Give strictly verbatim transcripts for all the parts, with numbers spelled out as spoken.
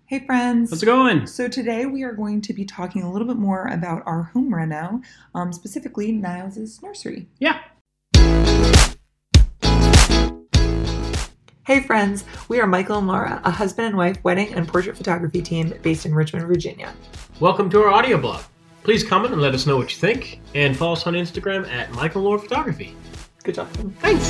Hey friends! How's it going? So today we are going to be talking a little bit more about our home reno, um, specifically Niles' nursery. Yeah. Hey friends! We are Michael and Laura, a husband and wife wedding and portrait photography team based in Richmond, Virginia. Welcome to our audio blog. Please comment and let us know what you think, and follow us on Instagram at Michael and Laura Photography. Good job. Thanks!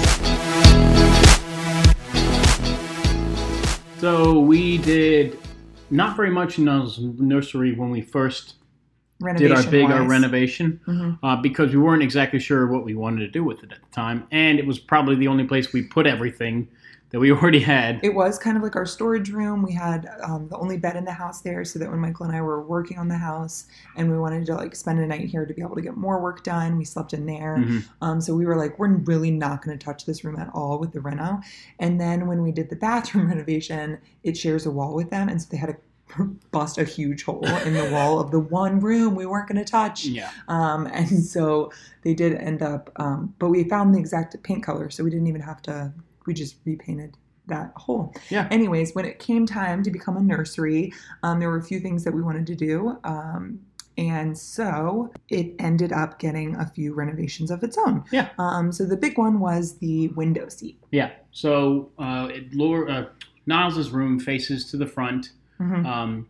So we did not very much in Niles' nursery when we first did our big our renovation mm-hmm. uh, because we weren't exactly sure what we wanted to do with it at the time, and it was probably the only place we put everything that we already had. It was kind of like our storage room. We had um, the only bed in the house there, so that when Michael and I were working on the house and we wanted to like spend a night here to be able to get more work done, we slept in there. Mm-hmm. Um, so we were like, we're really not going to touch this room at all with the reno. And then when we did the bathroom renovation, it shares a wall with them, and so they had to bust a huge hole in the wall of the one room we weren't going to touch. Yeah. Um, and so they did end up, um, but we found the exact paint color, so we didn't even have to. We just repainted that hole. Yeah. Anyways, when it came time to become a nursery, um, there were a few things that we wanted to do. Um, and so it ended up getting a few renovations of its own. Yeah. Um, so the big one was the window seat. Yeah. So uh, it, Laura, uh, Niles' room faces to the front. Mm-hmm. Um,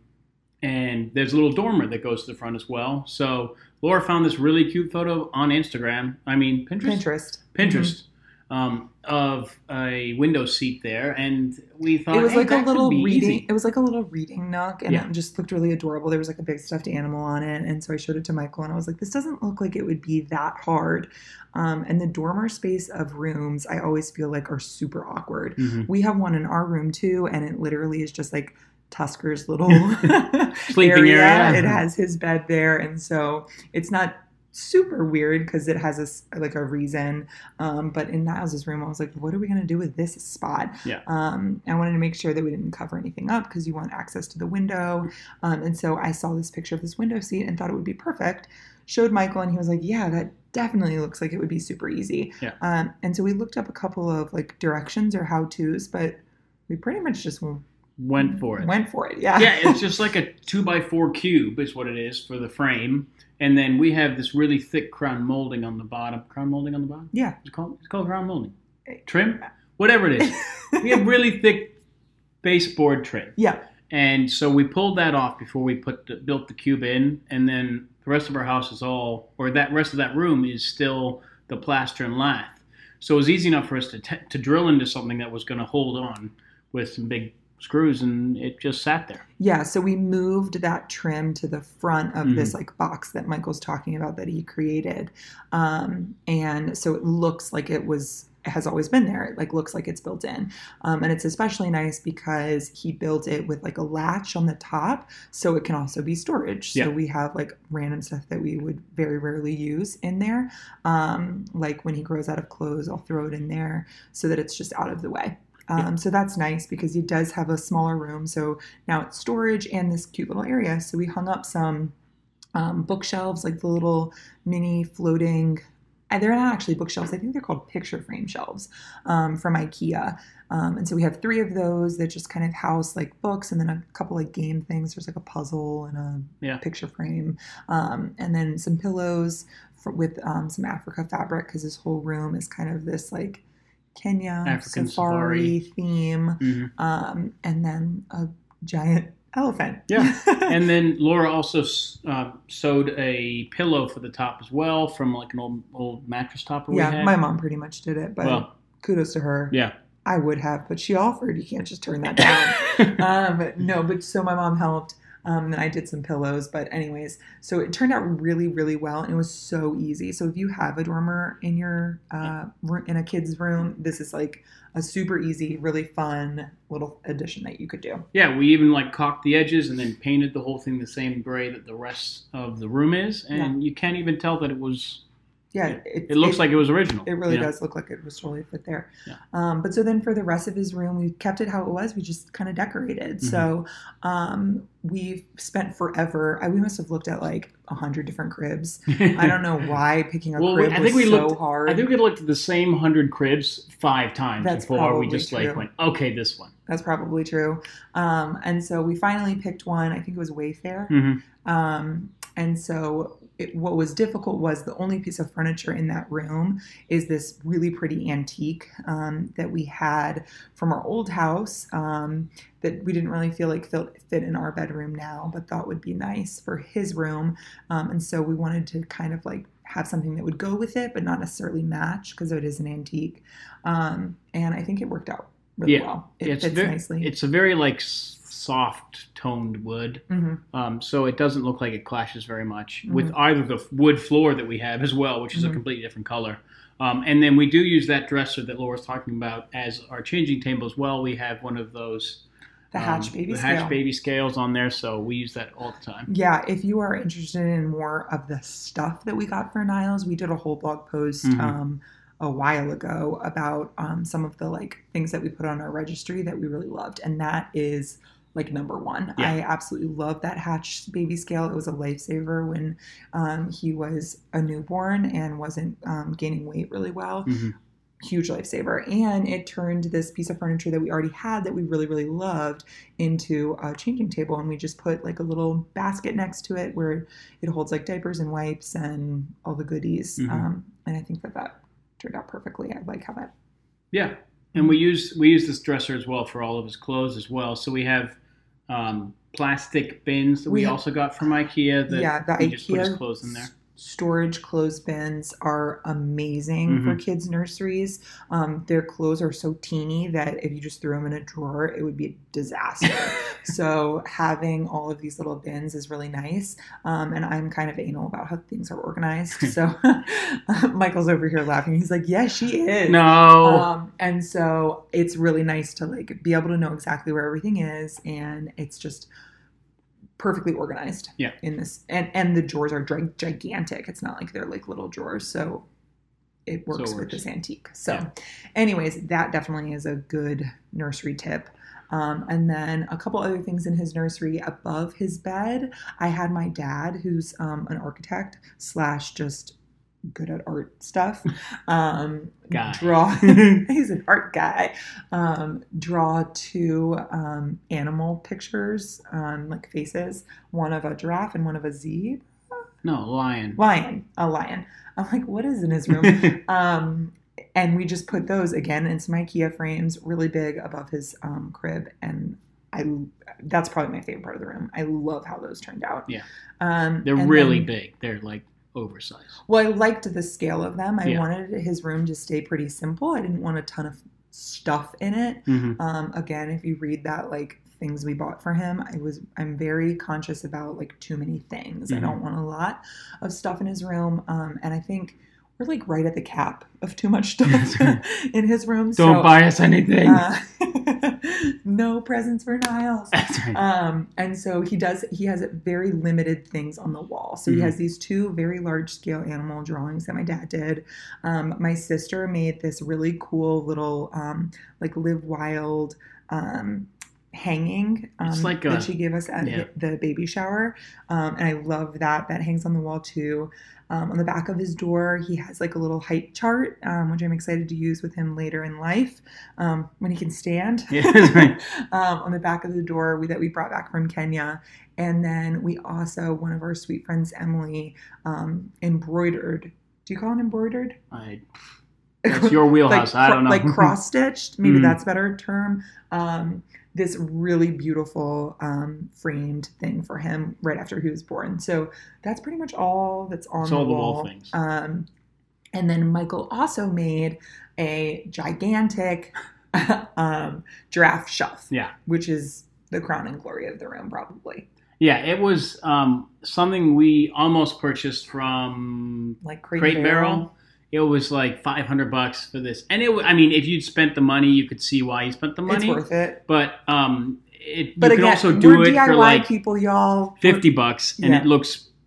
and there's a little dormer that goes to the front as well. So Laura found this really cute photo on Instagram. I mean, Pinterest? Pinterest. Pinterest. Mm-hmm. Um, of a window seat there, and we thought it was hey, like a little reading. Easy. It was like a little reading nook, and yeah. it just looked really adorable. There was like a big stuffed animal on it, and so I showed it to Michael, and I was like, "This doesn't look like it would be that hard." Um, and the dormer space of rooms, I always feel like are super awkward. Mm-hmm. We have one in our room too, and it literally is just like Tusker's little sleeping area. area. It has his bed there, and so it's not super weird because it has a, like a reason. Um, but in Niles' room, I was like, what are we going to do with this spot? Yeah. Um, I wanted to make sure that we didn't cover anything up because you want access to the window. Um, and so I saw this picture of this window seat and thought it would be perfect. Showed Michael and he was like, yeah, that definitely looks like it would be super easy. Yeah. Um, and so we looked up a couple of like directions or how-tos, but we pretty much just went for it. Went for it, yeah. Yeah, it's just like a two by four cube is what it is for the frame. And then we have this really thick crown molding on the bottom. Crown molding on the bottom? Yeah. It's called, it's called crown molding. Trim? Whatever it is. We have really thick baseboard trim. Yeah. And so we pulled that off before we put the, built the cube in. And then the rest of our house is all, or that rest of that room is still the plaster and lath. So it was easy enough for us to, t- to drill into something that was going to hold on with some big screws, and it just sat there. Yeah, so we moved that trim to the front of mm-hmm. this like box that Michael's talking about that he created. Um, and so it looks like it was it has always been there. It like looks like it's built in. Um, and it's especially nice because he built it with like a latch on the top, so it can also be storage. So yeah. we have like random stuff that we would very rarely use in there. Um, like when he grows out of clothes, I'll throw it in there so that it's just out of the way. Um, so that's nice because he does have a smaller room. So now it's storage and this cute little area. So we hung up some um, bookshelves, like the little mini floating, and they're not actually bookshelves. I think they're called picture frame shelves um, from IKEA. Um, and so we have three of those that just kind of house like books and then a couple like game things. There's like a puzzle and a yeah. picture frame. Um, and then some pillows for, with um, some Africa fabric because this whole room is kind of this like Kenya African safari, safari theme, mm-hmm. um, and then a giant elephant. Yeah, and then Laura also uh, sewed a pillow for the top as well from like an old old mattress topper we yeah, had. my mom pretty much did it, but well, kudos to her. Yeah. I would have, but she offered. You can't just turn that down. um, no, but so my mom helped. Um, and I did some pillows, but anyways, so it turned out really, really well, and it was so easy. So if you have a dormer in your uh, in a kid's room, this is like a super easy, really fun little addition that you could do. Yeah, we even like caulked the edges and then painted the whole thing the same gray that the rest of the room is, and yeah. you can't even tell that it was Yeah, It, it, it looks it, like it was original. It really you know? does look like it was totally fit there. Yeah. Um, but so then for the rest of his room, we kept it how it was. We just kind of decorated. Mm-hmm. So um, we spent forever. I, we must have looked at like a hundred different cribs. I don't know why picking a well, crib I think was we so looked, hard. I think we looked at the same hundred cribs five times That's before we probably just true. like went, okay, this one. That's probably true. Um, and so we finally picked one. I think it was Wayfair. Mm-hmm. Um, and so it, what was difficult was the only piece of furniture in that room is this really pretty antique um, that we had from our old house um, that we didn't really feel like fit, fit in our bedroom now, but thought would be nice for his room. Um, and so we wanted to kind of like have something that would go with it, but not necessarily match because it is an antique. Um, and I think it worked out really yeah. well. It it's fits very, nicely. It's a very like soft toned wood. Mm-hmm. Um, so it doesn't look like it clashes very much mm-hmm. with either the wood floor that we have as well, which is mm-hmm. a completely different color. Um, and then we do use that dresser that Laura's talking about as our changing table as well. We have one of those The Hatch um, baby the scale. Hatch baby scales on there, so we use that all the time. Yeah, if you are interested in more of the stuff that we got for Niles, we did a whole blog post mm-hmm. um, a while ago about um, some of the like things that we put on our registry that we really loved, and that is like number one. Yeah. I absolutely love that Hatch baby scale. It was a lifesaver when um, he was a newborn and wasn't um, gaining weight really well. Mm-hmm. Huge lifesaver. And it turned this piece of furniture that we already had that we really, really loved into a changing table. And we just put like a little basket next to it where it holds like diapers and wipes and all the goodies. Mm-hmm. Um, and I think that that turned out perfectly. I like how that. Yeah. And we use, we use this dresser as well for all of his clothes as well. So we have um, plastic bins that we, we also got from IKEA that yeah, the we IKEA just put his clothes in there. Storage clothes bins are amazing mm-hmm. for kids' nurseries. Um, their clothes are so teeny that if you just threw them in a drawer, it would be a disaster. So having all of these little bins is really nice. Um, and I'm kind of anal about how things are organized. So Michael's over here laughing. He's like, yeah, she is. No. Um, and so it's really nice to like be able to know exactly where everything is. And it's just perfectly organized. Yeah. In this, and and the drawers are gigantic. It's not like they're like little drawers, so it works, so it works. With this antique. So, yeah. Anyways, that definitely is a good nursery tip. Um, and then a couple other things in his nursery above his bed. I had my dad, who's um, an architect slash just good at art stuff. Um, guy. Draw. He's an art guy. Um, draw two um, animal pictures, um, like faces. One of a giraffe and one of a zebra. No, lion. Lion. A lion. I'm like, what is in his room? um, and we just put those again into my IKEA frames, really big above his um, crib, and I. That's probably my favorite part of the room. I love how those turned out. Yeah. Um, They're really then, big. They're like oversized. Well, I liked the scale of them. I yeah. wanted his room to stay pretty simple. I didn't want a ton of stuff in it. Mm-hmm. Um, again, if you read that, like things we bought for him, I was I'm very conscious about like too many things. Mm-hmm. I don't want a lot of stuff in his room. Um, and I think we're like right at the cap of too much stuff in his room. Don't so, buy us anything. Uh, no presents for Niles. That's right. Um, and so he does, he has very limited things on the wall. So mm-hmm. he has these two very large scale animal drawings that my dad did. Um, my sister made this really cool little, um, like Live Wild, um, hanging um, it's like a, that she gave us at yeah. the baby shower. Um, and I love that. That hangs on the wall too. Um, on the back of his door, he has like a little height chart, um, which I'm excited to use with him later in life um, when he can stand. Yeah, that's right. um, on the back of the door we, that we brought back from Kenya. And then we also, one of our sweet friends, Emily, um, embroidered. Do you call it embroidered? I, that's your wheelhouse. like, I don't know. Like cross-stitched. Maybe mm. that's a better term. Um, this really beautiful um, framed thing for him right after he was born. So that's pretty much all that's on it's the all wall. The wall things. Um, and then Michael also made a gigantic um, giraffe shelf. Yeah. Which is the crown and glory of the room, probably. Yeah, it was um, something we almost purchased from like Crate, Crate Barrel. Barrel. It was like five hundred bucks for this. And it, I mean, if you'd spent the money, you could see why you spent the money. It's worth it. But it, but you again, can also do we're it D I Y for like people, y'all. fifty bucks, and yeah. it looks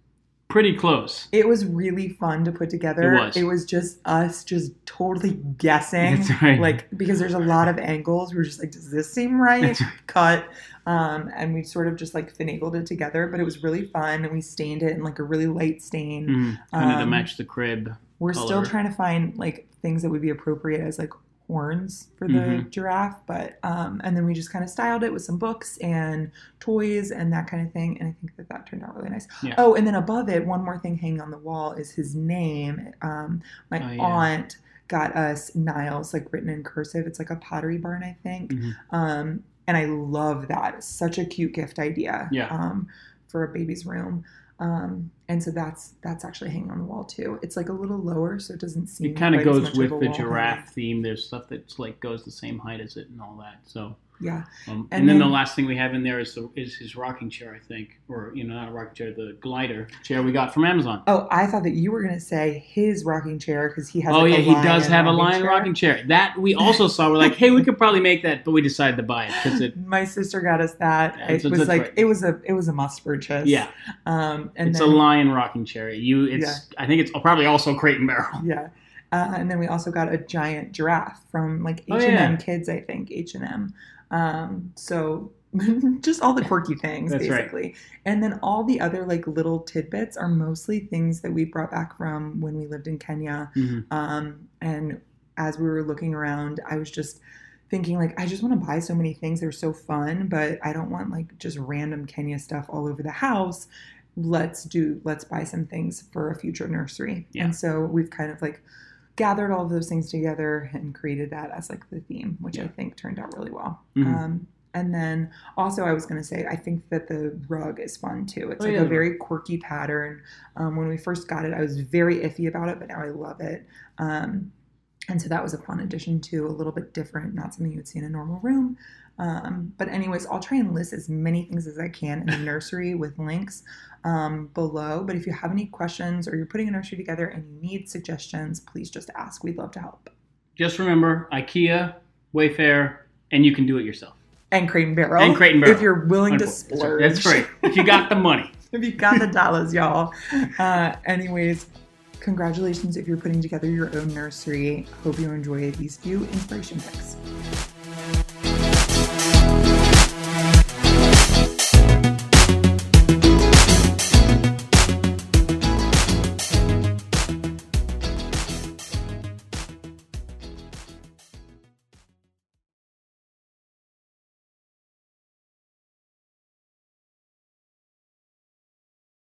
pretty close. It was really fun to put together. It was. It was just us just totally guessing. That's right. Like, because there's a lot of angles. We're just like, does this seem right? That's right. Cut. Um, and we sort of just like finagled it together, but it was really fun. And we stained it in like a really light stain. Mm, kind of Um, to match the crib. We're color. still trying to find like things that would be appropriate as like horns for the Mhm. giraffe, but um and then we just kind of styled it with some books and toys and that kind of thing, and I think that that turned out really nice. Yeah. Oh, and then above it, one more thing hanging on the wall is his name. um my Oh, yeah. aunt got us Niles, like written in cursive. It's like a Pottery Barn, I think. Mhm. um and I love that. It's such a cute gift idea. Yeah. um for a baby's room. Um, and so that's that's actually hanging on the wall too. It's like a little lower, so it doesn't seem. It kind of quite as goes much with of a the wall giraffe hanging. theme. There's stuff that's like goes the same height as it and all that. So, Yeah. um, And and, then, then- the last thing we have in there is the is his rocking chair, I think, or you know, not a rocking chair, the glider chair we got from Amazon. Oh, I thought that you were gonna say his rocking chair because he has. Oh like, yeah, a he does lion have a rocking lion chair. rocking chair. That we also saw. We're like, hey, we could probably make that, but we decided to buy it because it. My sister got us that. Yeah, It it's- was that's like right. it was a it was a must purchase. Yeah, Um, and it's then a lion rocking chair. You, it's. I think it's probably also Crate and Barrel. yeah, uh, and then we also got a giant giraffe from like H Oh, and M yeah. Kids, I think H and M. Um, so just all the quirky things, That's right. basically. And then all the other like little tidbits are mostly things that we brought back from when we lived in Kenya. Mhm. Um, and as we were looking around, I was just thinking like, I just want to buy so many things. They're so fun, but I don't want like just random Kenya stuff all over the house. Let's do, let's buy some things for a future nursery. Yeah. And so we've kind of like gathered all of those things together and created that as like the theme, which Yeah. I think turned out really well. Mhm. Um, and then also I was going to say, I think that the rug is fun too. It's Oh, like yeah. a very quirky pattern. Um, when we first got it, I was very iffy about it, but now I love it. Um, and so that was a fun addition too, a little bit different, not something you would see in a normal room. Um, but anyways, I'll try and list as many things as I can in the nursery with links um, below. But if you have any questions or you're putting a nursery together and you need suggestions, please just ask. We'd love to help. Just remember, IKEA, Wayfair, and you can do it yourself. And Crate and Barrel. And Crate and Barrel. If you're willing to That's splurge. That's right. If you got the money. If you got the dollars, y'all. Uh, anyways, congratulations if you're putting together your own nursery. Hope you enjoy these few inspiration picks.